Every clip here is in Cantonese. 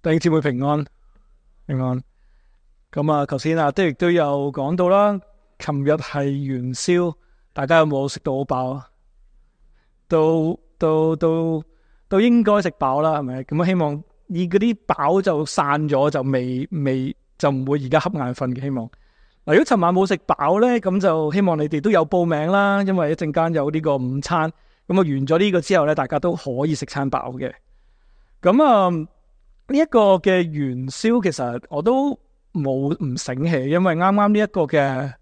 弟兄姊妹平安，平安。咁啊，頭先啊，亦都有講到啦。琴日係元宵，大家有冇食到好飽啊？都應該食飽啦，係咪？咁啊，希望而嗰啲飽就散咗，就未就唔會而家瞌眼瞓嘅。希望嗱，如果尋晚冇食飽咧，咁就希望你哋都有報名啦，因為一陣間有呢個午餐。咁啊，完咗呢個之後咧，大家都可以食餐飽嘅。咁啊。呢一個嘅元宵，其實我都唔醒起，因為啱啱呢一個嘅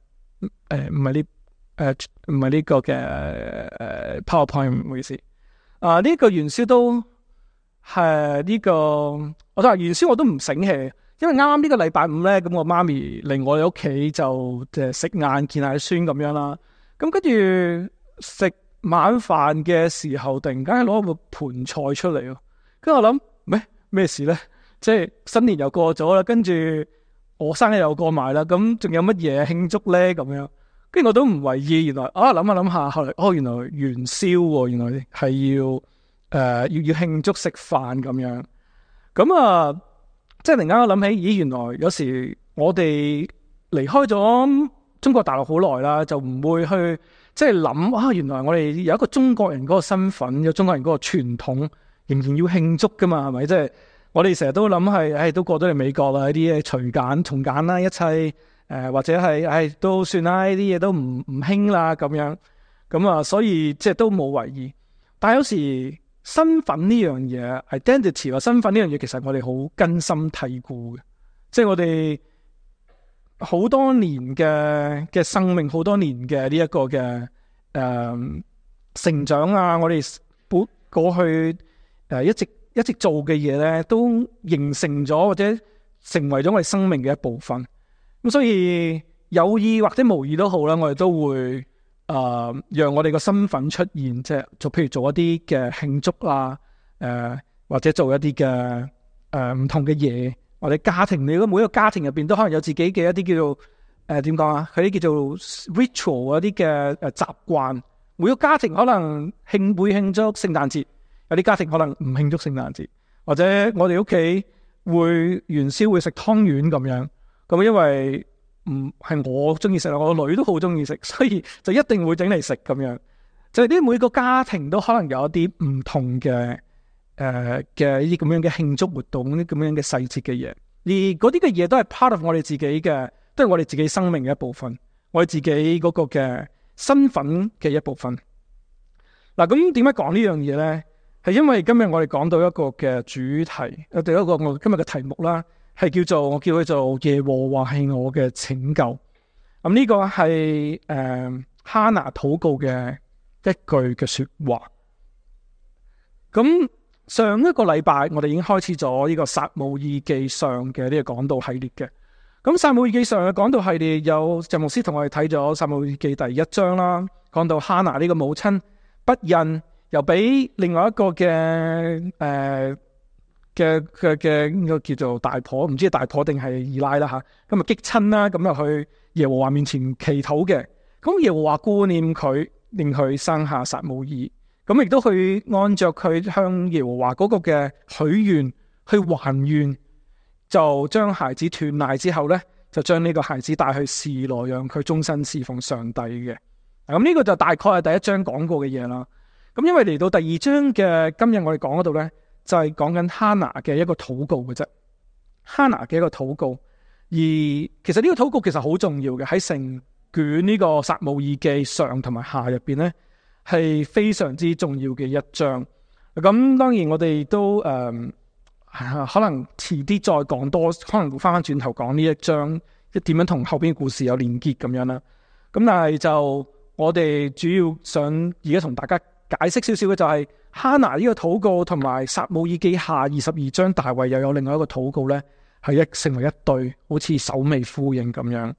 唔係呢個嘅PowerPoint，唔好意思。呢個元宵都係呢個，我都話元宵我都唔醒起，因為啱啱呢個禮拜五咧，咁我媽咪嚟我哋屋企就食晏見下孫咁樣啦。咁跟住食晚飯嘅時候，突然間攞個盤菜出嚟咯，跟住我諗咩事咧？即係新年又過咗啦，跟住我生日又過埋啦，咁仲有乜嘢慶祝咧？咁樣，跟住我都唔為意，原來諗下諗下，後來原來元宵喎，原來係要慶祝食飯咁樣。咁啊，即係突然間我諗起，咦，原來有時我哋離開咗中國大陸好耐啦，就唔會去即係諗原來我哋有一個中國人嗰個身份，有中國人嗰個傳統。仍然要慶祝噶嘛，係咪？即係我哋成日都諗係，都過咗嚟美國啦，呢啲嘢隨簡從簡啦，一切或者係都算啦，呢啲嘢都唔興啦咁樣。咁啊，所以即係都冇為意。但係有時身份呢樣嘢 ，identity 或身份呢樣嘢，其實我哋好根深蒂固嘅。即係我哋好多年嘅生命，好多年嘅呢一個嘅成長啊，我哋過去。一直做嘅嘢咧，都形成咗或者成為咗我哋生命嘅一部分。咁所以有意或者無意都好啦，我哋都會讓我哋個身份出現，即係譬如做一啲嘅慶祝啊，或者做一啲嘅唔同嘅嘢，或者家庭，你如果每一個家庭入邊都可能有自己嘅一啲叫做點講啊？佢啲叫做 ritual 一啲嘅習慣。每個家庭可能會慶祝聖誕節。有啲家庭可能唔慶祝聖誕節，或者我哋屋企會元宵會食湯圓咁樣，咁因為唔係我中意食，我個女都好中意食，所以就一定會整嚟食咁樣。就係啲每個家庭都可能有一啲唔同嘅呢啲咁樣嘅慶祝活動，呢啲咁樣嘅細節嘅嘢，而嗰啲嘅嘢都係 part of 我哋自己嘅，都係我哋自己生命嘅一部分，我哋自己嗰個嘅身份嘅一部分。嗱，咁點解講呢樣嘢咧？係因為今日我哋講到一個嘅主題，我今日嘅題目啦，係我叫佢做耶和華係我嘅拯救。咁呢個係哈拿禱告嘅一句嘅說話。咁上一個禮拜我哋已經開始咗呢個撒母耳記上嘅呢個講道系列嘅。咁撒母耳記上嘅講道系列有鄭牧師同我哋睇咗撒母耳記第一章啦，講到哈拿呢個母親不孕。又俾另外一個嘅應該叫做大婆，唔知係大婆定係二奶啦吓，咁啊激親啦，咁啊去耶和華面前祈禱嘅，咁耶和華顧念佢，令佢生下撒母耳，咁亦都去按着佢向耶和華嗰個嘅許願去還願，就將孩子斷奶之後咧，就將呢個孩子帶去示羅，讓佢終身侍奉上帝嘅。咁呢個就大概係第一章講過嘅嘢啦。咁因為嚟到第二章嘅今日我哋講嗰度咧，就係講緊哈拿嘅一個禱告嘅啫。哈拿嘅一個禱告，而其實呢個禱告其實好重要嘅，喺成卷呢個撒母耳記上同埋下入邊咧，係非常之重要嘅一章。咁當然我哋都可能遲啲再講多，可能會翻轉頭講呢一章點樣同後邊嘅故事有連結咁樣啦。咁但係就我哋主要想而家同大家解釋少少嘅就係哈拿呢個禱告，同埋撒母耳記下22章大衛又有另外一個禱告咧，係成為一對，好似首尾呼應咁樣，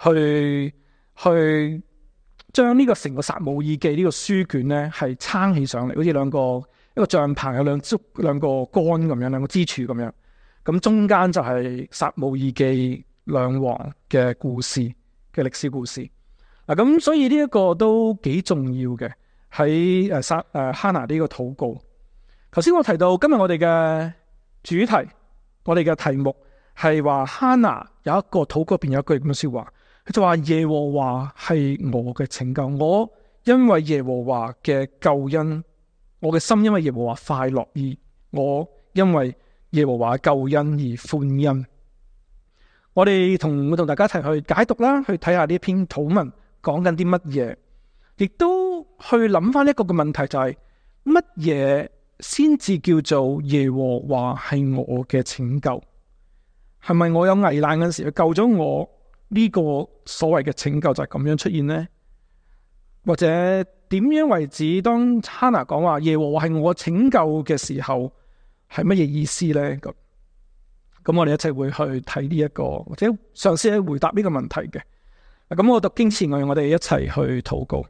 去將呢個成個撒母耳記呢個書卷咧係撐起上嚟，好似一個帳篷有兩個杆咁樣，兩個支柱咁樣，咁中間就係撒母耳記兩王嘅故事嘅歷史故事。嗱，咁所以呢一個都幾重要嘅。喺哈拿呢個禱告，頭先我提到今日我哋嘅主題我哋嘅題目係話哈拿有一個禱告入邊有一句咁嘅說話，佢就話耶和華係我嘅拯救，我因為耶和華嘅救恩，我嘅心因為耶和華快樂，而我因為耶和華嘅救恩而歡欣。我哋會同大家一齊去解讀啦，去睇下呢篇禱文講緊啲乜嘢，亦都去諗翻一個嘅問題，就係乜嘢先至叫做耶和華係我嘅拯救？係咪我有危難嗰時佢救咗我？呢個所謂嘅拯救就係咁樣出現呢？或者點樣為止？當哈拿講話耶和華係我拯救嘅時候，係乜嘢意思呢？咁我哋一齊會去睇呢一個，或者嘗試去回答呢個問題嘅。咁我讀經前我哋一齊去禱告，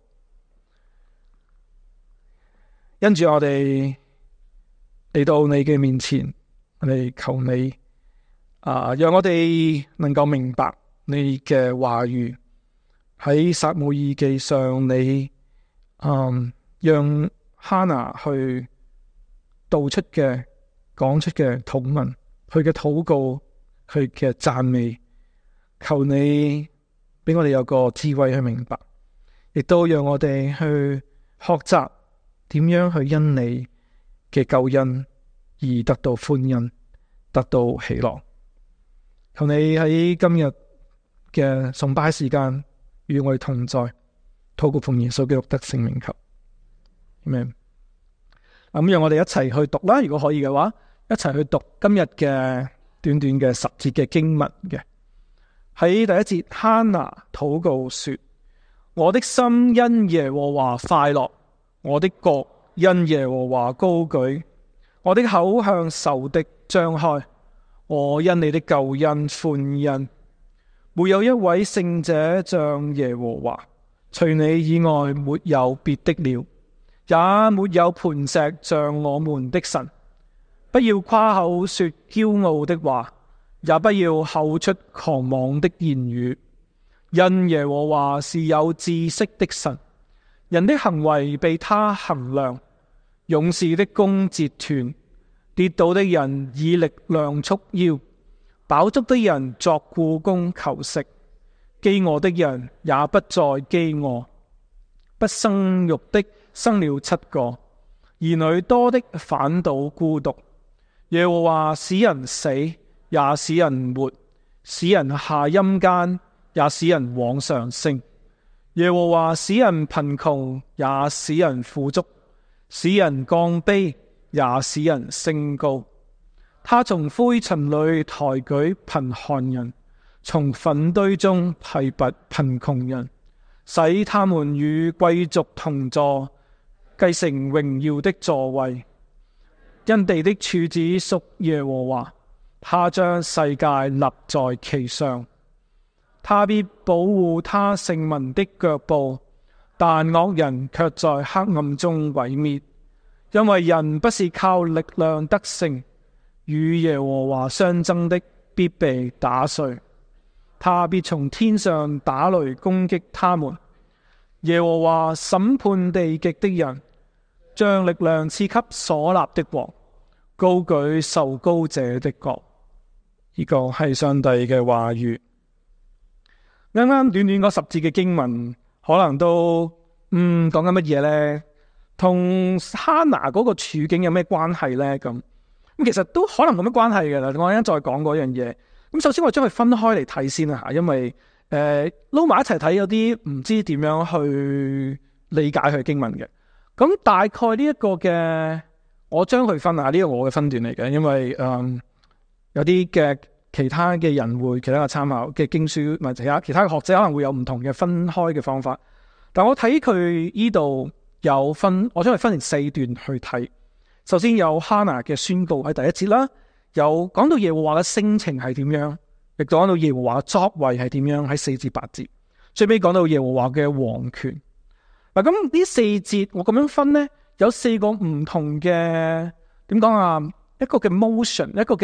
因住我哋嚟到你嘅面前，我哋求你讓我哋能夠明白你嘅話語。喺撒母耳記上，你讓哈拿去道出嘅講出嘅禱文，佢嘅禱告，佢嘅讚美，求你俾我哋有個智慧去明白，亦都讓我哋去學習點樣去因你嘅救恩而得到歡欣，得到喜樂。求你喺今日嘅崇拜時間與我哋同在，禱告奉耶穌基督得聖名求，阿們。咁讓我哋一齊去讀啦，如果可以嘅話，一齊去讀今日嘅短短嘅10節嘅經文嘅。喺第一節，哈拿禱告說：我的心因耶和華快樂，我的角因耶和華高舉，我的口向仇敵張開，我因你的救恩歡欣。沒有一位聖者像耶和華，除你以外沒有別的了，也沒有磐石像我們的神。不要誇口說驕傲的話，也不要口出狂妄的言語。因耶和華是有知識的神，人的行為被他衡量。勇士的弓折斷，跌倒的人以力量束腰。飽足的人作雇工求食，飢餓的人也不再飢餓。不生育的生了7個，兒女多的反倒孤獨。耶和華使人死，也使人活；使人下陰間，也使人往上升。耶和華使人貧窮，也使人富足；使人降卑，也使人升高。他從灰塵裏抬舉貧寒人，從糞堆中提拔貧窮人，使他們與貴族同坐，繼承榮耀的座位。因地的柱子屬耶和華，他將世界立在其上。他必保護他聖民的腳步，但惡人卻在黑暗中毀滅。因為人不是靠力量得勝，與耶和華相爭的必被打碎。他必從天上打雷攻擊他們。耶和華審判地極的人，將力量賜給所立的王，高舉受膏者的角。呢個係上帝嘅話語。啱啱短短嗰10節嘅經文，可能都講緊乜嘢呢？同哈拿嗰個處境有咩關係呢？咁其實都可能冇乜關係嘅啦。我一陣再講嗰樣嘢。咁首先我將佢分開嚟睇先啦吓，因為撈埋一齊睇有啲唔知點樣去理解佢經文嘅。咁大概呢一個嘅，我將佢分下呢個我嘅分段嚟嘅，因為有啲嘅其他嘅人會其他嘅參考嘅經書，或者其他嘅學者可能會有唔同嘅分開嘅方法。但我睇佢呢度有分，我將佢分成4段去睇。首先有哈拿嘅宣告喺第一節啦，有講到耶和華嘅性情係點樣，亦講到耶和華嘅作為係點樣喺4至8節，最尾講到耶和華嘅王權。嗱，咁呢4節我咁樣分呢，有4個唔同嘅點講啊，一個嘅 motion， 一個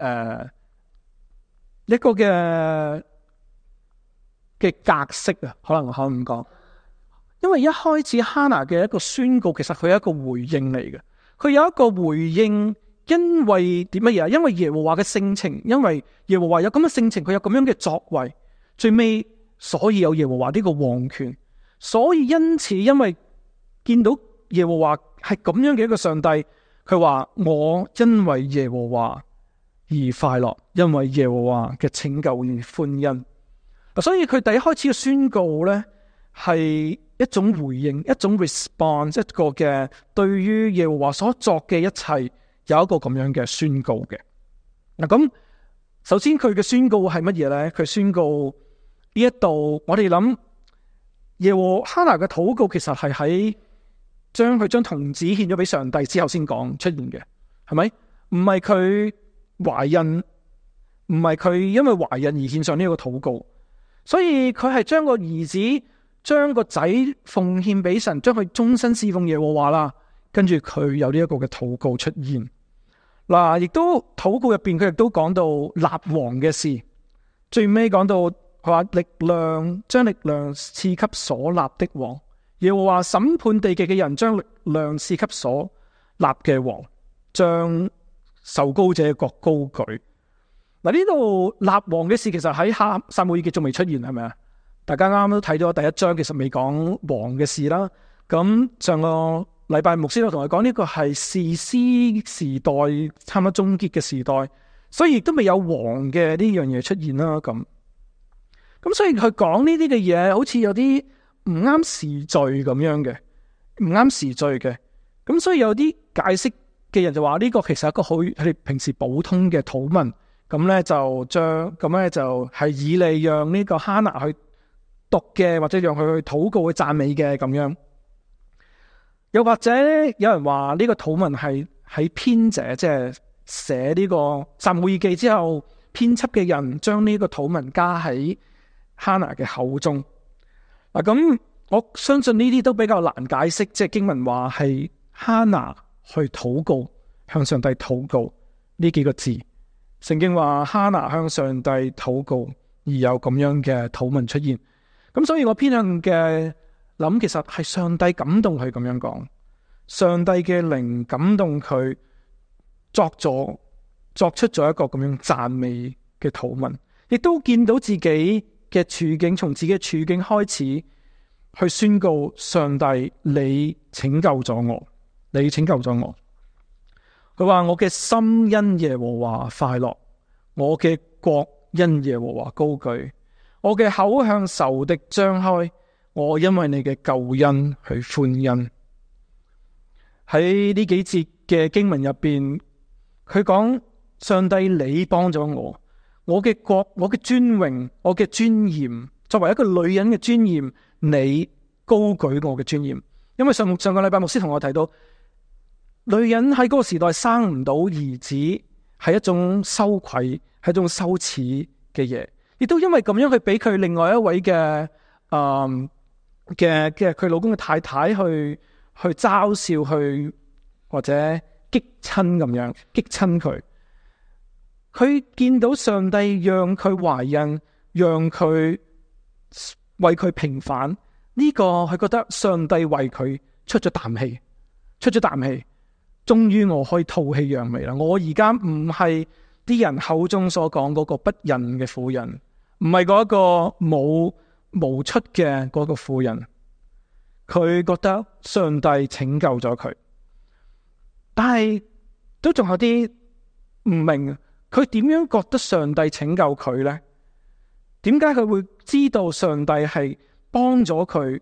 嘅格式啊，可能咁講。因為一開始哈拿嘅一個宣告，其實佢係一個回應嚟嘅，佢有一個回應因為點乜嘢？因為耶和華嘅性情，因為耶和華有咁嘅性情，佢有咁樣嘅作為，最尾所以有耶和華呢個王權，所以因此因為見到耶和華係咁樣嘅一個上帝，佢話我因為耶和華而快樂，因為耶和華嘅拯救而歡欣。所以佢第一開始嘅宣告呢，係一種回應，一種 response， 一個嘅對於耶和華所作嘅一切有一個咁樣嘅宣告嘅。咁首先佢嘅宣告係乜嘢呢？佢宣告呢一度，我哋諗哈拿嘅禱告其實係喺將童子獻咗俾上帝之後先講出現嘅，係咪？唔係佢懷孕，唔係佢因為懷孕而獻上呢個禱告。所以佢係將個兒子、將個仔奉獻俾神，將佢終身侍奉耶和華啦。跟住佢有呢一個嘅禱告出現。嗱，亦都禱告入邊，佢亦都講到立王嘅事。最尾講到佢話將力量賜給所立的王。耶和華審判地極嘅人，將力量賜給所立嘅王，將受膏者國高舉。嗱，呢度立王嘅事其實喺撒母耳記仲未出現，係咪啊？大家啱啱都睇咗第一章，其實未講王嘅事啦。咁上個禮拜牧師都同佢講，呢個係士師時代差唔多終結嘅時代，所以亦都未有王嘅呢樣嘢出現啦。咁所以佢講呢啲嘅嘢，好似有啲唔啱時序咁樣嘅，唔啱時序嘅。咁所以有啲解釋嘅人就話呢個其實係一個好佢哋平時普通嘅禱文。咁咧就係以利讓呢個哈拿去讀嘅，或者讓佢去禱告去讚美嘅咁樣。又或者有人話呢個禱文係喺編者，即係寫呢個撒母耳記之後編輯嘅人將呢個禱文加喺哈拿嘅口中。嗱，咁我相信呢啲都比較難解釋，即係經文話係哈拿去禱告，向上帝禱告呢幾個字。聖經話哈拿向上帝禱告，而有咁樣嘅禱文出現。咁所以我偏向嘅諗，其實係上帝感動佢咁樣講，上帝嘅靈感動佢作出咗一個咁樣讚美嘅禱文，亦都見到自己嘅處境，從自己嘅處境開始去宣告上帝，你拯救咗我，你拯救咗我。佢話我嘅心因耶和華快樂，我嘅國因耶和華高舉，我嘅口向仇敵張開，我因為你嘅救恩去歡欣。喺呢幾節嘅經文入邊，佢講上帝你幫咗我嘅國，我嘅尊榮，我嘅尊嚴，作為一個女人嘅尊嚴，你高舉我嘅尊嚴。因為上個禮拜牧師同我提到，女人喺嗰個時代生唔到兒子係一種羞愧，係一種羞恥嘅嘢，亦都因為咁樣去俾佢另外一位嘅佢老公嘅太太去嘲笑，去或者激親咁樣激親佢。佢見到上帝讓佢懷孕，讓佢為佢平反，呢個係覺得上帝為佢出咗啖氣，終於我可以吐氣揚眉啦！我而家唔係啲人口中所講嗰個不孕嘅婦人，唔係嗰個無出嘅嗰個婦人。佢覺得上帝拯救咗佢，但係都仲有啲唔明，佢點樣覺得上帝拯救佢呢？點解佢會知道上帝係幫咗佢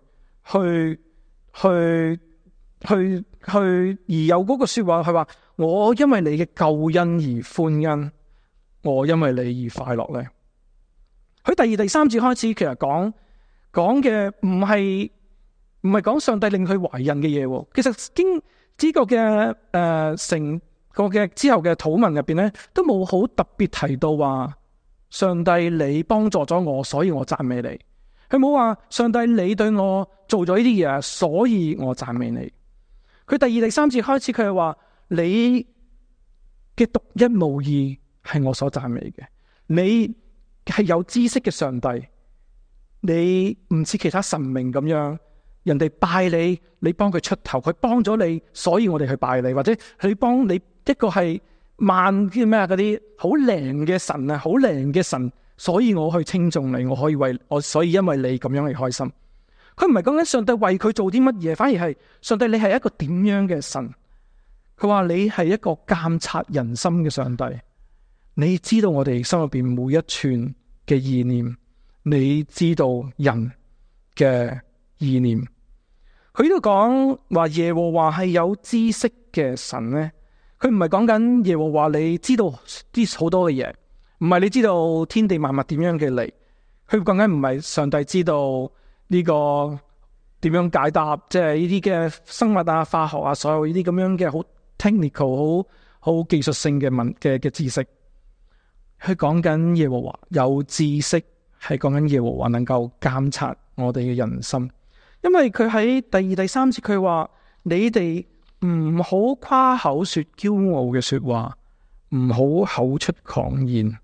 而有嗰個說話，係話我因為你嘅救恩而歡欣，我因為你而快樂呢？佢第二、第三節開始，其實講嘅唔係講上帝令佢懷孕嘅嘢。其實經呢個嘅成個嘅之後嘅禱文入邊咧，都冇好特別提到話上帝你幫助咗我，所以我讚美你。佢冇話上帝你對我做咗呢啲嘢，所以我讚美你。佢第二、第三節開始，佢係話你嘅獨一無二係我所讚美嘅，你係有知識嘅上帝，你唔似其他神明咁樣，人哋拜你，你幫佢出頭，佢幫咗你，所以我哋去拜你，或者佢幫你一個係萬啲咩嗰啲好靈嘅神啊，好靈嘅神，所以我去稱頌你，我可以為我，所以因為你咁樣嚟開心。佢唔係講緊上帝為佢做啲乜嘢，反而係上帝你係一個點樣嘅神。佢話你係一個監察人心嘅上帝，你知道我哋心入邊每一寸嘅意念，你知道人嘅意念。佢呢度講話耶和華係有知識嘅神呢，佢唔係講緊耶和華你知道啲好多嘅嘢，唔係你知道天地萬物點樣嘅嚟。佢講緊唔係上帝知道呢個點樣解答，即係呢啲嘅生物啊、化學啊，所有呢啲咁樣嘅好 technical、好技術性嘅知識。佢講緊耶和華有知識，係講緊耶和華能夠監察我哋嘅人心。因為佢喺第二、第三節佢話：你哋唔好誇口說驕傲嘅說話，唔好口出狂言。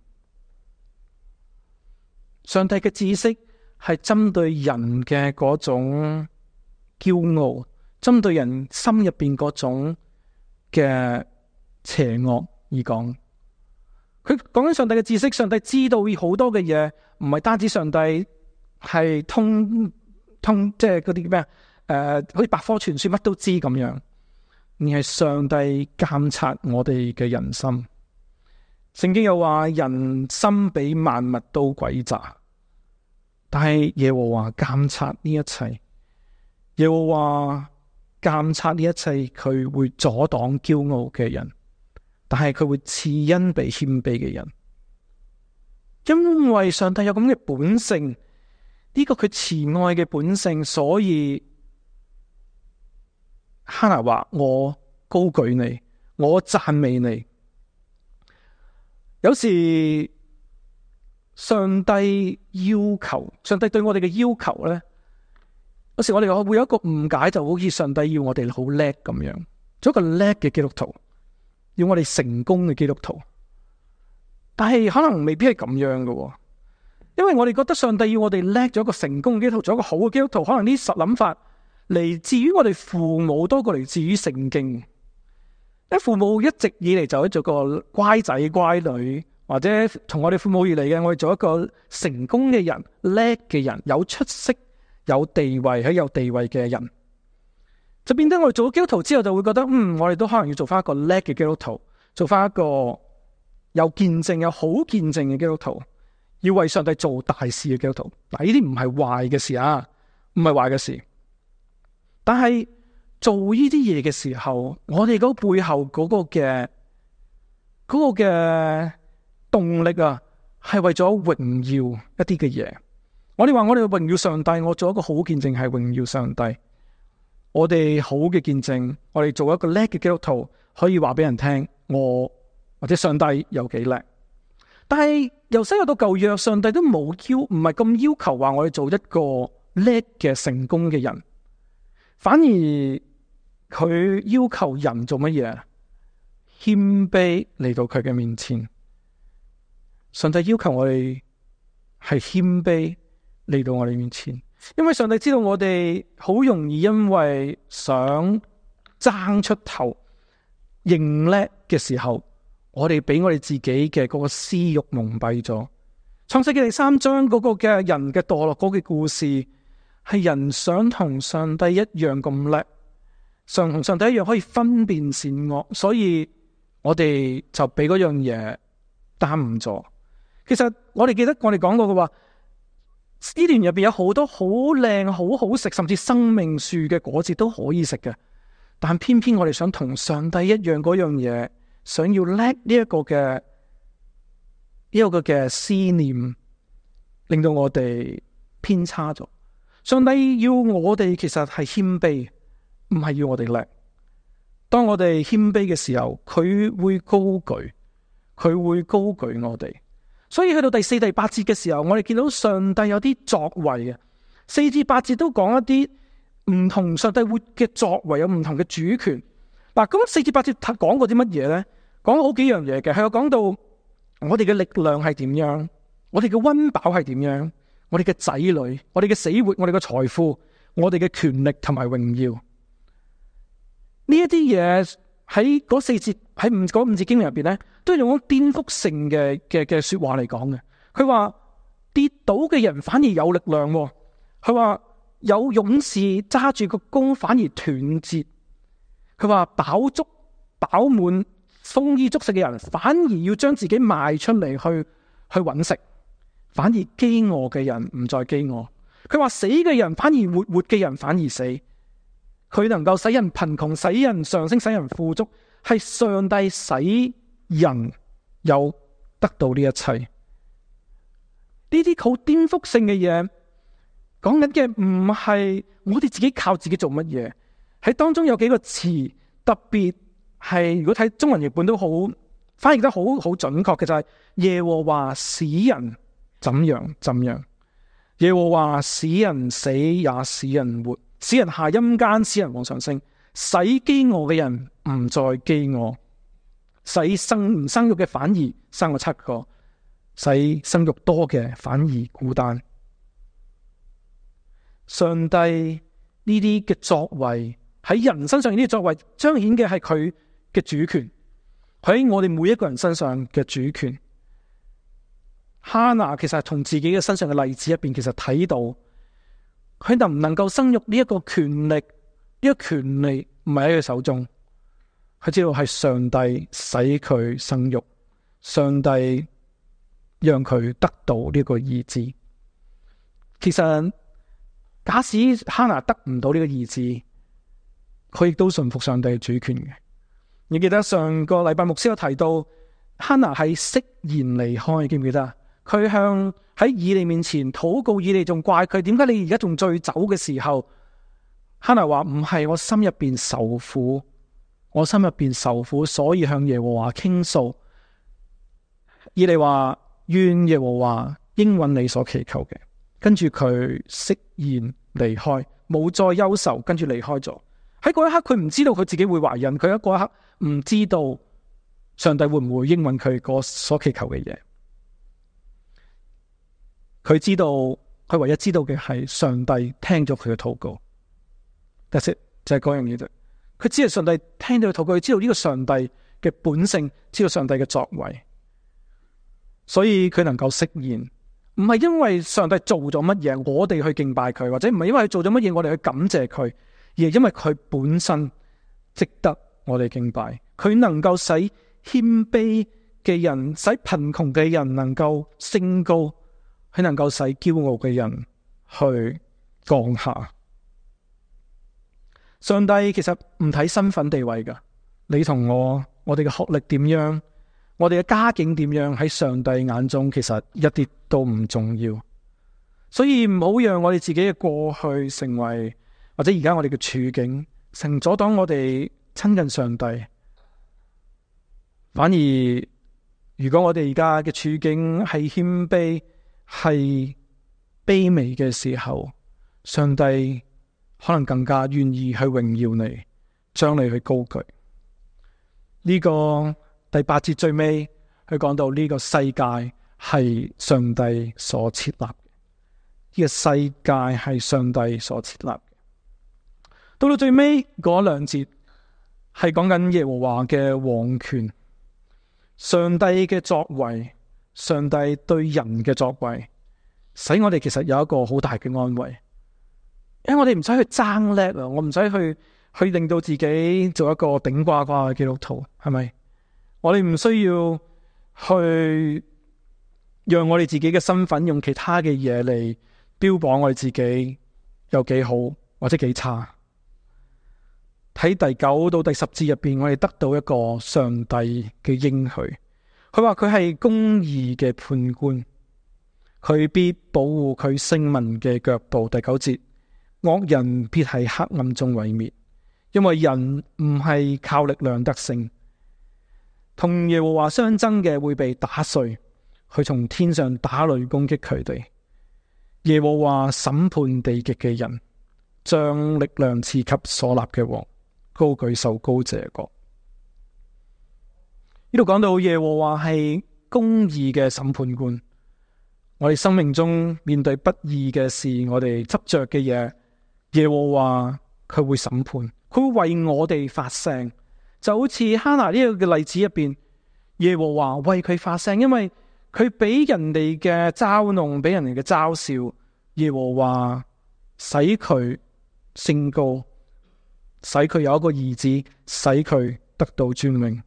上帝嘅知識係針對人嘅嗰種驕傲，針對人心入邊嗰種嘅邪惡而講。佢講緊上帝嘅知識，上帝知道好多嘅嘢，唔係單止上帝係通即係嗰啲咩好似百科全書乜都知咁樣，而係上帝監察我哋嘅人心。聖經又話人心比萬物都詭詐，但係耶和華監察呢一切，耶和華監察呢一切，佢會阻擋驕傲嘅人，但係佢會賜恩俾謙卑嘅人。因為上帝有咁嘅本性，呢個佢慈愛嘅本性，所以哈拿話我高舉你，我讚美你。有時上帝上帝對我哋嘅要求呢，有時我哋會有一個誤解，就好似上帝要我哋好叻咁樣，做一個叻嘅基督徒，要我哋成功嘅基督徒。但係可能未必係咁樣嘅，因為我哋覺得上帝要我哋叻咗一個成功嘅基督徒，做一個好嘅基督徒，可能呢實諗法嚟自於我哋父母多過嚟自於聖經。因為父母一直以嚟就做個乖仔乖女，或者同我哋父母而嚟嘅，我哋做一個成功嘅人、叻嘅人、有出息、有地位喺有地位嘅人，就變得我哋做咗基督徒之後，就會覺得我哋都可能要做翻一個叻嘅基督徒，做翻一個有見證、有好見證嘅基督徒，要為上帝做大事嘅基督徒。嗱，呢啲唔係壞嘅事啊，唔係壞嘅事。但係做呢啲嘢嘅時候，我哋嗰背後嗰個嘅動力啊，係為咗榮耀一啲嘅嘢。我哋話我哋榮耀上帝，我做一個好見證係榮耀上帝。我哋好嘅見證，我哋做一個叻嘅基督徒，可以話俾人聽我或者上帝有幾叻。但係由新約到舊約，上帝都唔係咁要求話我哋做一個叻嘅成功嘅人，反而佢要求人做乜嘢？謙卑嚟到佢嘅面前。上帝要求我哋係謙卑嚟到我哋面前，因為上帝知道我哋好容易因為想爭出頭、認叻嘅時候，我哋俾我哋自己嘅嗰個私欲蒙蔽咗。創世記第3章嗰個嘅人嘅墮落嗰個故事，係人想同上帝一樣咁叻，想同上帝一樣可以分辨善惡，所以我哋就俾嗰樣嘢耽誤咗。其實我哋記得我哋講過嘅話，呢段入邊有好多好靚、好好食，甚至生命樹嘅果子都可以食嘅，但偏偏我哋想同上帝一樣嗰樣嘢，想要叻呢一個嘅思念，令到我哋偏差咗。上帝要我哋其實係謙卑，唔係要我哋叻。當我哋謙卑嘅時候，佢會高舉我哋。所以去到第4、第8節嘅時候，我哋見到上帝有啲作為嘅，4至8節都講一啲唔同上帝會嘅作為，有唔同嘅主權。嗱，咁4至8節講過啲乜嘢呢？講咗好幾樣嘢嘅，係有講到我哋嘅力量係點樣，我哋嘅溫飽係點樣，我哋嘅仔女，我哋嘅死活，我哋嘅財富，我哋嘅權力同埋榮耀。呢一啲嘢喺嗰4節喺嗰五節經文入邊咧，都係用咗顛覆性嘅說話嚟講嘅。佢話跌倒嘅人反而有力量，佢話有勇士揸住個弓反而斷節。佢話飽足飽滿豐衣足食嘅人反而要將自己賣出嚟去揾食，反而飢餓嘅人唔再飢餓。佢話死嘅人反而活嘅人反而死。佢能夠使人貧窮，使人上升，使人富足，係上帝使人有得到呢一切。呢啲好顛覆性嘅嘢，講緊嘅唔係我哋自己靠自己做乜嘢。喺當中有幾個詞特別係，如果睇中文譯本都好翻譯得好準確嘅，就係耶和華使人怎樣怎樣，耶和華使人死也使人活，使人下陰間，使人往上升，使飢餓嘅人唔再飢餓，使生唔生育嘅反而生咗7個，使生育多嘅反而孤單。上帝呢啲嘅作為喺人身上，呢啲作為彰顯嘅係佢嘅主權，喺我哋每一個人身上嘅主權。哈拿其實係從自己嘅身上嘅例子入邊，其實睇到佢能唔能夠生育呢一個權力，呢個權利唔係喺佢手中，佢知道係上帝使佢生育，上帝讓佢得到呢個兒子。其實假使哈拿得唔到呢個兒子，佢亦都順服上帝嘅主權嘅。你記得上個禮拜牧師有提到，哈拿係釋然離開，記唔記得？佢向喺以利面前禱告，以利仲怪佢，點解你而家仲醉酒嘅時候，哈拿話唔係，我心入邊受苦，我心入邊受苦，所以向耶和華傾訴。以利話願耶和華應允你所祈求嘅，跟住佢釋然離開，冇再憂愁，跟住離開咗。喺嗰一刻，佢唔知道佢自己會懷孕，佢喺嗰一刻唔知道上帝會唔會應允佢個所祈求嘅嘢。佢知道，佢唯一知道嘅係上帝聽咗佢嘅禱告。That's it，就係嗰樣嘢啫。佢知道上帝聽到佢禱告，佢知道呢個上帝嘅本性，知道上帝嘅作為，所以佢能夠釋然。唔係因為上帝做咗乜嘢，我哋去敬拜佢，或者唔係因為佢做咗乜嘢，我哋去感謝佢，而係因為佢本身值得我哋敬拜。佢能夠使謙卑嘅人，使貧窮嘅人能夠升高，佢能夠使驕傲嘅人去降下。上帝其實唔睇身份地位噶，你同我哋嘅學歷點樣，我哋嘅家境點樣，喺上帝眼中其實一啲都唔重要。所以唔好讓我哋自己嘅過去成為，或者而家我哋嘅處境成阻擋我哋親近上帝。反而如果我哋而家嘅處境係謙卑，係卑微嘅時候，上帝可能更加願意去榮耀你，將你去高舉。呢個第8節最尾，佢講到呢個世界係上帝所設立嘅，呢個世界係上帝所設立嘅。到最尾嗰2節係講緊耶和華嘅王權，上帝嘅作為，上帝對人嘅作為，使我哋其實有一個好大嘅安慰。因為我哋唔使去爭叻啊，我唔使去令到自己做一個頂呱呱嘅基督徒，係咪？我哋唔需要去讓我哋自己嘅身份用其他嘅嘢嚟標榜我哋自己有幾好或者幾差。喺第9到第10節入邊，我哋得到一個上帝嘅應許。佢話佢係公義嘅判官，佢必保護佢聖民嘅腳步。第9節，惡人必喺黑暗中毀滅，因為人唔係靠力量得勝。同耶和華相爭嘅會被打碎，佢從天上打雷攻擊佢哋。耶和華審判地極嘅人，將力量賜給所立嘅王，高舉受膏者嘅國。呢度講到耶和華係公義嘅審判官，我哋生命中面對不義嘅事，我哋執着嘅嘢，耶和華佢會審判，佢會為我哋發聲， 就好似哈拿呢個嘅例子入邊，耶和華為佢發聲，因為佢俾人哋嘅嘲弄，俾人哋嘅嘲笑，耶和華使佢升高，使佢有一個兒子，使佢得到尊榮。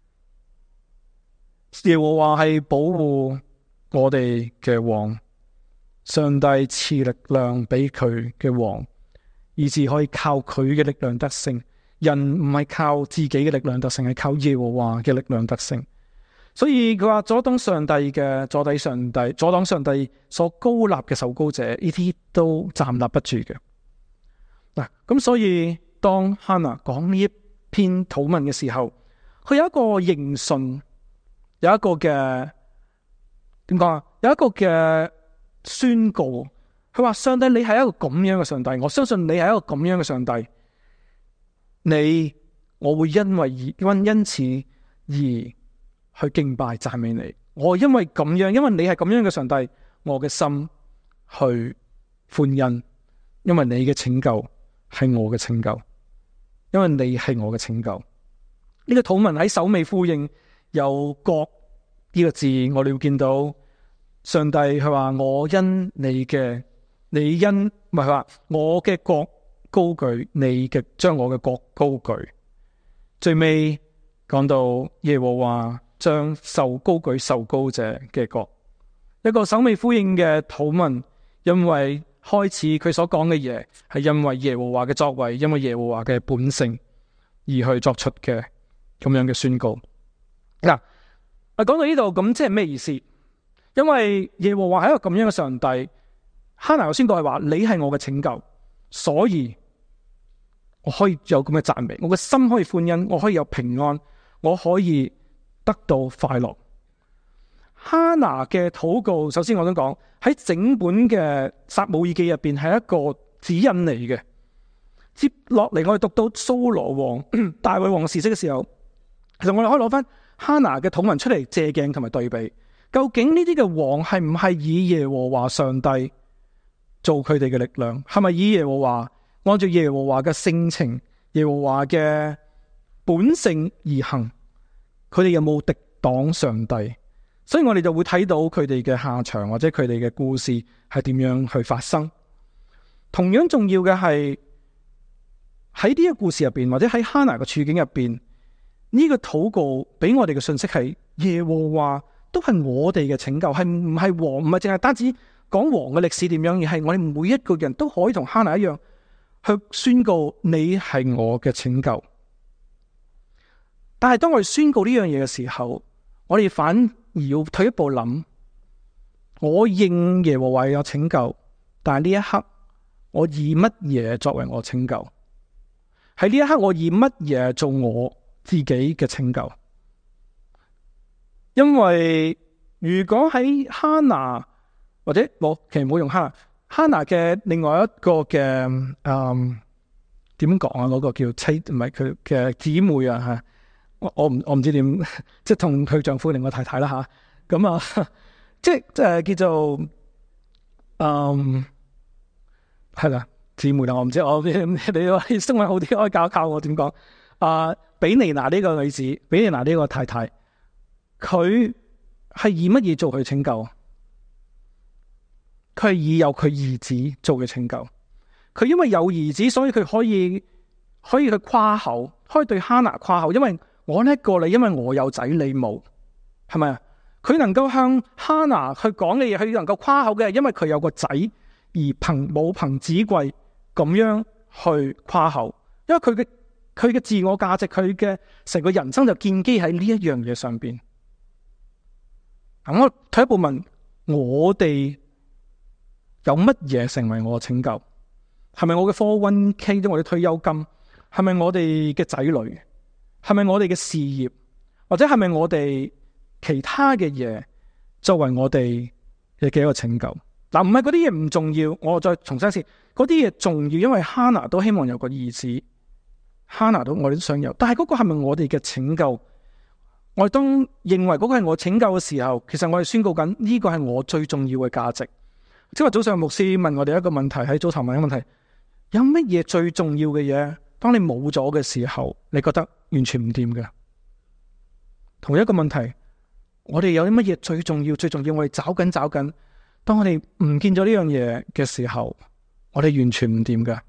耶和華係保護我哋嘅王，上帝賜力量俾佢嘅王，以致可以靠佢嘅力量得勝。人唔係靠自己嘅力量得勝，係靠耶和華嘅力量得勝。所以佢話阻擋上帝所高立嘅受膏者，呢啲都站立不住嘅。嗱，咁所以當哈拿講呢一篇禱文嘅時候，佢有一個認信，有一個嘅點講啊？有一個嘅宣告。佢話上帝，你係一個咁樣嘅上帝，我相信你係一個咁樣嘅上帝。我會因此而去敬拜讚美你。我因為咁樣，因為你係咁樣嘅上帝，我嘅心去歡欣，因為你嘅拯救係我嘅拯救，因為你係我嘅拯救。呢個禱文喺首尾呼應，有國呢個字，我哋會見到上帝佢話我因佢話我嘅國高舉，你嘅將我嘅國高舉。最尾講到耶和華將受高舉受膏者嘅國，一個首尾呼應嘅禱文，因為開始佢所講嘅嘢係因為耶和華嘅作為，因為耶和華嘅本性而去作出嘅咁樣嘅宣告。嗱，講到呢度咁即係咩意思？因為耶和華係一個咁樣嘅上帝，哈拿嘅宣告係話你係我嘅拯救，所以我可以有咁嘅讚美，我嘅心可以歡欣，我可以有平安，我可以得到快樂。哈拿嘅禱告，首先我想講喺整本嘅撒母耳記入邊係一個指引嚟嘅。接落嚟我哋讀到蘇羅王、大衛王嘅事跡嘅時候，其實我哋可以攞翻哈拿嘅禱文出嚟借鏡同埋對比，究竟呢啲嘅王係唔係以耶和華上帝做佢哋嘅力量？係咪以耶和華按照耶和華嘅性情、耶和華嘅本性而行？佢哋有冇敵擋上帝？所以我哋就會睇到佢哋嘅下場，或者佢哋嘅故事係點樣去發生。同樣重要嘅係喺呢個故事入邊，或者喺哈拿嘅處境入邊，呢個禱告俾我哋嘅信息係耶和華都係我哋嘅拯救，係唔係王？唔係淨係單止講王嘅歷史點樣，而係我哋每一個人都可以同哈拿一樣去宣告你係我嘅拯救。但係當我哋宣告呢樣嘢嘅時候，我哋反而要退一步諗，我認耶和華有拯救，但係呢一刻我以乜嘢作為我拯救？喺呢一刻我以乜嘢做我自己嘅拯救？因為如果喺哈拿或者其實唔好用哈拿嘅另外一個嘅點講啊？嗰個叫妻唔係佢嘅姊妹啊吓。我唔知點，即係同佢丈夫另外太太啦吓，咁啊，即係叫做係啦姊妹啦，我唔知你中文好啲，可以教我點講比尼娜呢個女子，比尼娜呢個太太，佢係以乜嘢做佢拯救？佢係以有佢兒子做嘅拯救。佢因為有兒子，所以佢可以去誇口，可以對哈拿誇口，因為我叻過你，因為我有仔你冇，係咪啊？佢能夠向哈拿去講嘅嘢，佢能夠誇口嘅，因為佢有個仔，而母憑子貴咁樣去誇口，因為佢嘅自我價值，佢嘅成個人生就建基喺呢一樣嘢上邊。我退一步問，我哋有乜嘢成為我嘅拯救？係咪我嘅 401k 即我哋退休金？係咪我哋嘅仔女？係咪我哋嘅事業，或者係咪我哋其他嘅嘢作為我哋嘅一個拯救？嗱，唔係嗰啲嘢唔重要，我再重申一次，嗰啲嘢重要，因為哈拿都希望有個兒子，哈拿我哋都想有，但係嗰個係咪我哋嘅拯救？我哋當認為嗰個係我拯救嘅時候，其實我哋宣告緊呢個係我最重要嘅價值。即係早上牧師問我哋一個問題，喺早堂問一個問題，有乜嘢最重要嘅嘢？ 當你冇咗嘅時候，你覺得完全唔掂嘅。同一個問題，我哋有啲乜嘢最重要？最重要我哋找緊。當我哋唔見咗呢樣嘢嘅時候，我哋完全唔掂嘅。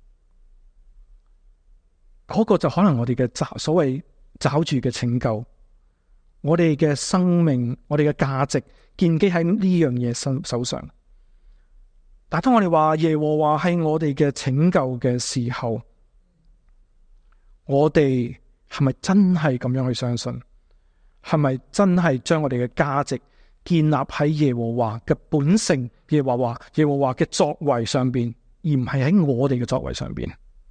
嗰個就可能我哋嘅所謂找住嘅拯救，我哋嘅生命，我哋嘅價值建基喺呢樣嘢手上。但當我哋話耶和華係我哋嘅拯救嘅時候，我哋係咪真係咁樣去相信？係咪真係將我哋嘅價值建立喺耶和華嘅本性、耶和華嘅作為上邊，而唔係喺我哋嘅作為上邊？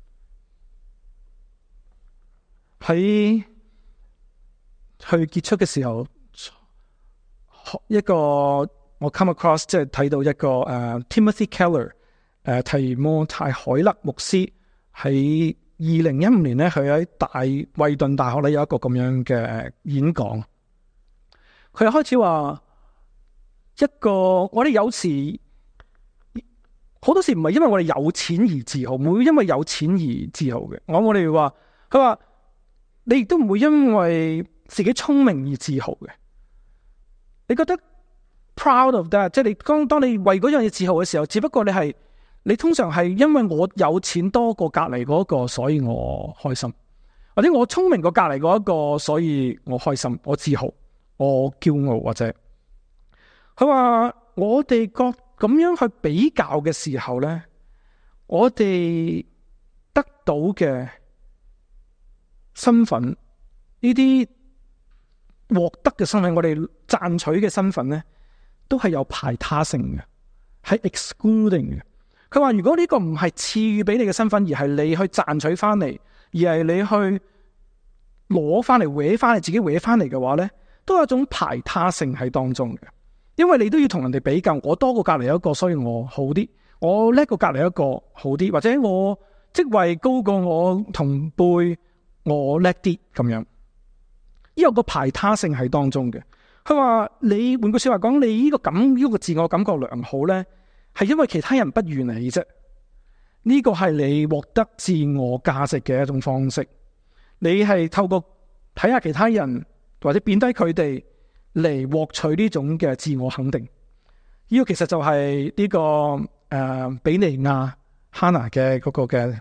喺去結束嘅時候，一個我 come across 即係睇到一個Timothy Keller 提摩太凱勒牧師喺2015年咧，佢喺惠頓大學咧有一個咁樣嘅演講。佢開始話我哋有時好多時唔係因為我哋有錢而自豪，唔會因為有錢而自豪嘅。我哋話佢話你亦都唔會因為自己聰明而自豪嘅。你覺得 proud of that， 即係你當你為嗰樣嘢自豪嘅時候，只不過你通常係因為我有錢多過隔籬嗰個，所以我開心；或者我聰明過隔籬嗰一個，所以我開心，我自豪，我驕傲。或者佢話我哋咁樣去比較嘅時候呢，我哋得到嘅身份，呢啲獲得嘅身份，我哋賺取嘅身份呢，都係有排他性嘅，係 excluding 嘅。佢話如果呢個唔係賜予俾你嘅身份，而係你去賺取翻嚟，而係你去攞翻嚟搲翻嚟，自己搲翻嚟嘅話呢，都有一種排他性喺當中嘅。因為你都要同人哋比較，我多過隔籬一個，所以我好啲；我叻過隔籬一個好啲，或者我職位高過我同輩，我叻啲咁樣。有個排他性喺當中嘅。佢話你換句說話講，你呢個自我感覺良好呢，係因為其他人不如你啫。呢個係你獲得自我價值嘅一種方式。你係透過睇下其他人或者貶低佢哋嚟獲取呢種嘅自我肯定。呢個其實就係呢個比尼亞哈拿嘅嗰個嘅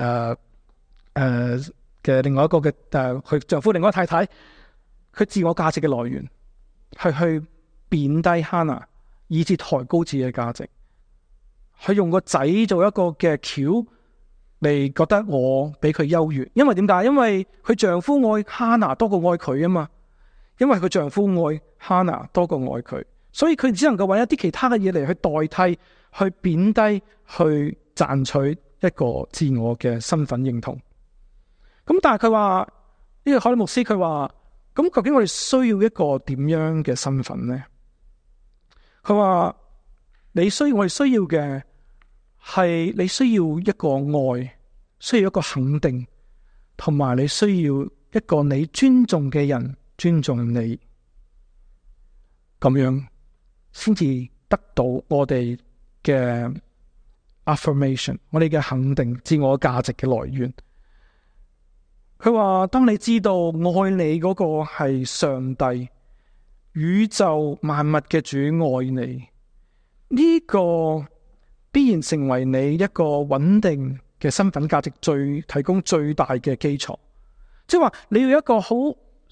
嘅另外一個嘅佢丈夫另外一個太太，佢自我價值嘅來源係去貶低哈拿，以至抬高自己嘅價值。佢用個仔做一個嘅橋嚟，覺得我比佢優越。因為點解？因為佢丈夫愛哈拿多過愛佢啊嘛。因為佢丈夫愛哈拿多過愛佢，所以佢只能夠揾一啲其他嘅嘢嚟去代替，去貶低，去賺取一個自我嘅身份認同。咁但係佢話呢個凱勒牧師，佢話咁究竟我哋需要一個點樣嘅身份呢？佢話我哋需要嘅係你需要一個愛，需要一個肯定，同埋你需要一個你尊重嘅人尊重你，咁樣先至得到我哋嘅 affirmation， 我哋嘅肯定，自我價值嘅來源。佢話當你知道愛你嗰個係上帝，宇宙萬物嘅主愛你，呢個必然成為你一個穩定嘅身份價值提供最大嘅基礎。即係話你要一個好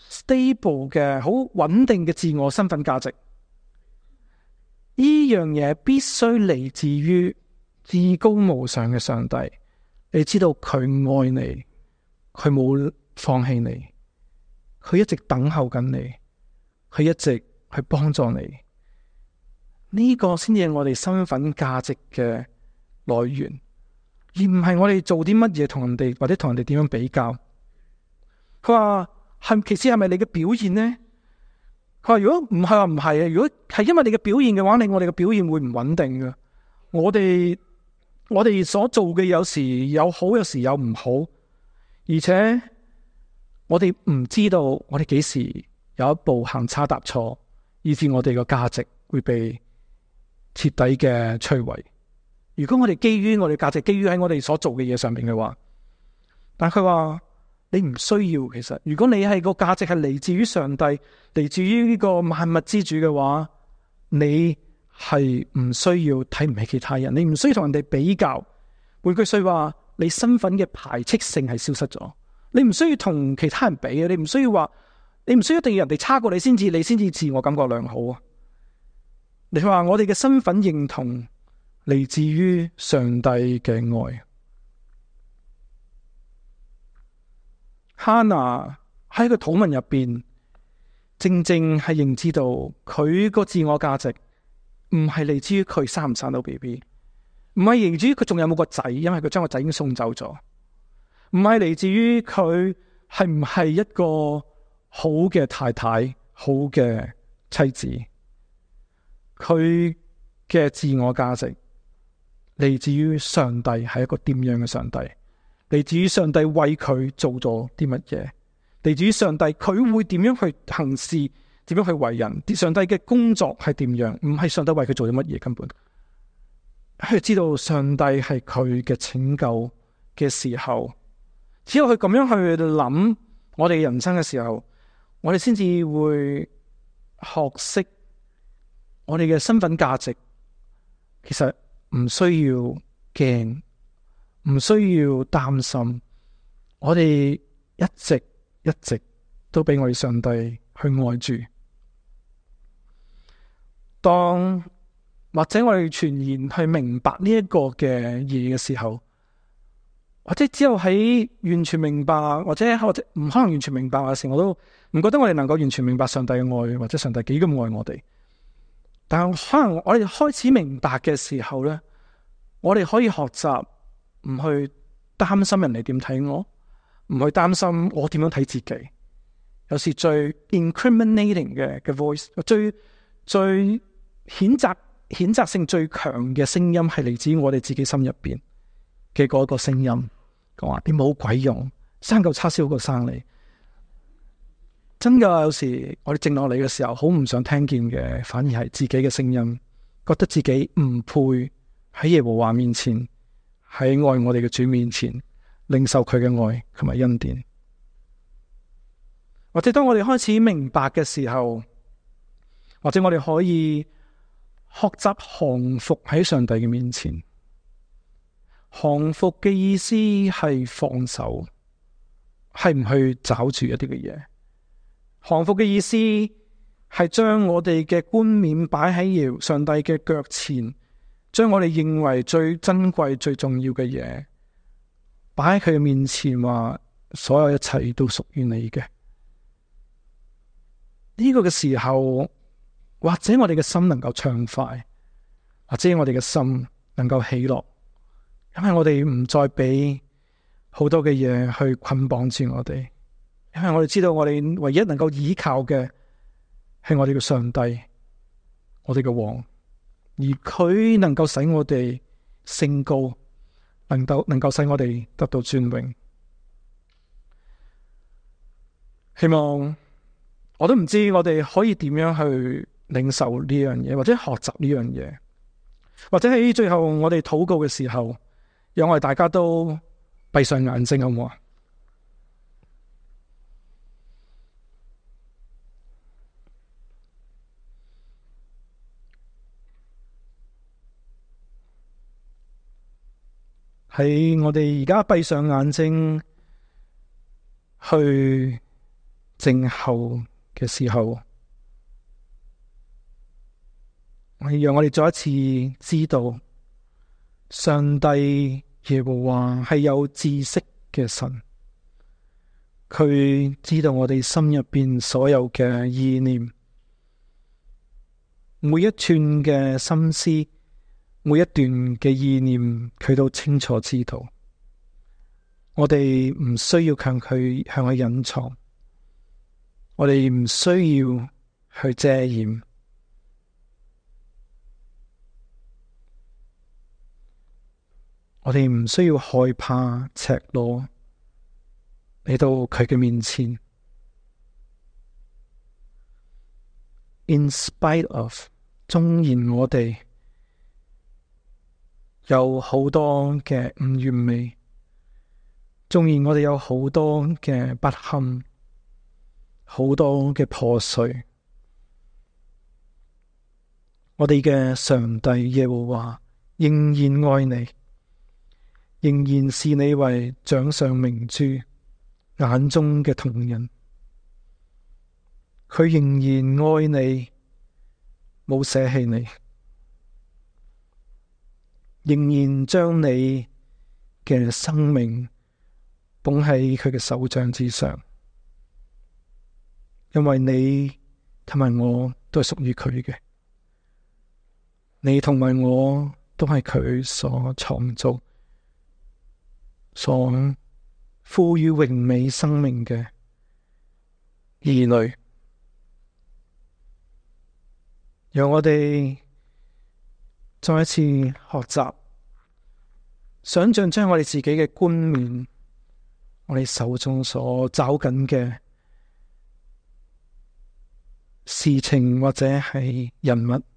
stable 嘅好穩定嘅自我身份價值，呢樣嘢必須嚟自於至高無上嘅上帝。你知道佢愛你，佢冇放棄你，佢一直等候緊你，佢一直去幫助你。呢個先至係我哋身份價值嘅來源，而唔係我哋做啲乜嘢同人哋或者同人哋點樣比較。佢話其次係咪你嘅表現呢？佢話如果唔係話唔係啊，如果係因為你嘅表現嘅話，我哋嘅表現會唔穩定嘅。我哋所做嘅有時有好，有時有唔好，而且我哋唔知道我哋幾時有一步行差踏錯，以致我哋嘅價值會被徹底嘅摧毀。如果我哋基於我哋價值基於喺我哋所做嘅嘢上面嘅話， 但佢話你唔需要。其實如果你係個價值係嚟自於上帝，嚟自於呢個萬物之主嘅話，你係唔需要睇唔起其他人，你唔需要同人哋比較。換句說話，你身份嘅排斥性係消失咗，你唔需要同其他人比啊，你唔需要話，你唔需要一定要人哋差過你先至自我感覺良好啊。你話我哋嘅身份認同嚟自於上帝嘅愛。哈拿喺個禱文入邊，正正係認知到佢個自我價值唔係嚟自於佢生唔生到 BB， 唔係嚟自於佢仲有冇個仔，因為佢將個仔已經送走咗，唔係嚟自於佢係唔係一個好嘅太太、好嘅妻子。佢嘅自我價值嚟自於上帝係一個點樣嘅上帝，嚟自於上帝為佢做咗啲乜嘢，嚟自於上帝佢會點樣去行事，點樣去為人，上帝嘅工作係點樣，唔係上帝為佢做咗乜嘢。根本佢知道上帝係佢嘅拯救嘅時候，只有佢咁樣去諗我哋人生嘅時候，我哋先至會學識我哋嘅身份價值其實唔需要驚，唔需要擔心。我哋一直都俾我哋上帝去愛住。當或者我哋全然去明白呢一個嘅嘢嘅時候，或者只有喺完全明白，或者唔可能完全明白嘅時候，我都唔覺得我哋能夠完全明白上帝嘅愛，或者上帝幾咁愛我哋。但可能我哋開始明白嘅時候呢，我哋可以學習唔去擔心人哋點睇我，唔去擔心我點樣睇自己。有時最 incriminating 嘅 voice， 最譴責性最強嘅聲音係嚟自我哋自己心入邊嘅嗰個聲音，講話你冇鬼用，生嚿叉燒好過生你。真噶，有時我哋靜落嚟嘅時候，好唔想聽見嘅，反而係自己嘅聲音，覺得自己唔配喺耶和華面前，喺愛我哋嘅主面前，領受佢嘅愛同埋恩典。或者當我哋開始明白嘅時候，或者我哋可以學習降服喺上帝嘅面前。降服嘅意思係放手，係唔去找住一啲嘅嘢。降服嘅意思係將我哋嘅冠冕擺喺上帝嘅腳前，將我哋認為最珍貴、最重要嘅嘢擺喺佢嘅面前，話所有一切都屬於你嘅。呢個嘅時候，或者我哋嘅心能夠暢快，或者我哋嘅心能夠喜樂，因為我哋唔再俾好多嘅嘢去捆綁住我哋。因為我哋知道，我哋唯一能夠依靠嘅係我哋嘅上帝，我哋嘅王，而佢能夠使我哋升高，能夠使我哋得到尊榮。希望我都唔知我哋可以點樣去領受呢樣嘢，或者學習呢樣嘢，或者喺最後我哋禱告嘅時候，讓我哋大家都閉上眼睛，好唔好啊？喺我哋而家閉上眼睛去靜候嘅時候，讓我哋再一次知道，上帝耶和華係有知識嘅神，佢知道我哋心入邊所有嘅意念，每一寸嘅心思，每一段嘅意念，佢都清楚知道。我哋唔需要向佢隱藏，我哋唔需要去遮掩，我哋唔需要害怕赤裸嚟到佢嘅面前。In spite of， 縱然我哋有好多嘅唔完美， 縱然我哋有好多嘅不堪，好多嘅破碎，我哋嘅上帝耶和華仍然愛你，仍然視你為掌上明珠，眼中嘅瞳人。佢仍然愛你，冇捨棄你，仍然將你嘅生命捧喺佢嘅手掌之上，因為你同埋我都係屬於佢嘅，你同埋我都係佢所創造、所賦予榮美生命嘅兒女。讓我哋再一次學習，想象將我哋自己嘅冠冕，我哋手中所抓緊嘅事情或者係人物，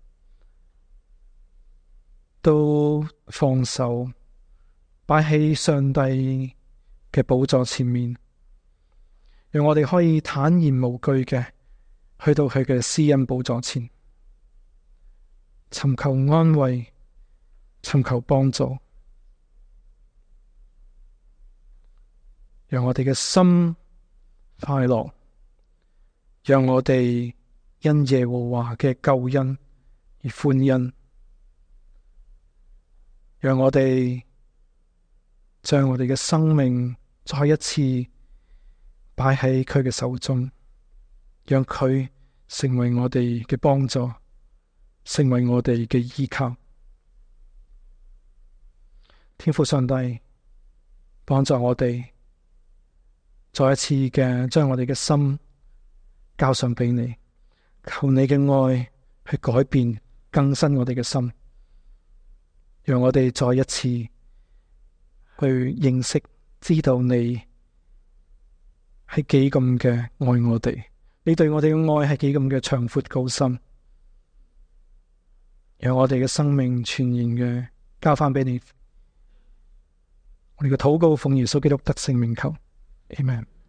都放手擺喺上帝嘅寶座前面，讓我哋可以坦然無懼嘅去到佢嘅施恩寶座前，尋求安慰，尋求幫助，讓我哋嘅心快樂，讓我哋因耶和華嘅救恩而歡欣，讓我哋將我哋嘅生命再一次擺喺佢嘅手中，讓佢成為我哋嘅幫助，成為我哋嘅依靠。天父上帝，幫助我哋再一次嘅將我哋嘅心交上俾你，求你嘅愛去改變更新我哋嘅心，讓我哋再一次去認識知道你係幾咁嘅愛我哋，你對我哋嘅愛係幾咁嘅長闊高深，讓我哋嘅生命全然嘅交翻俾你。我哋嘅禱告奉耶穌基督得勝名求，Amen。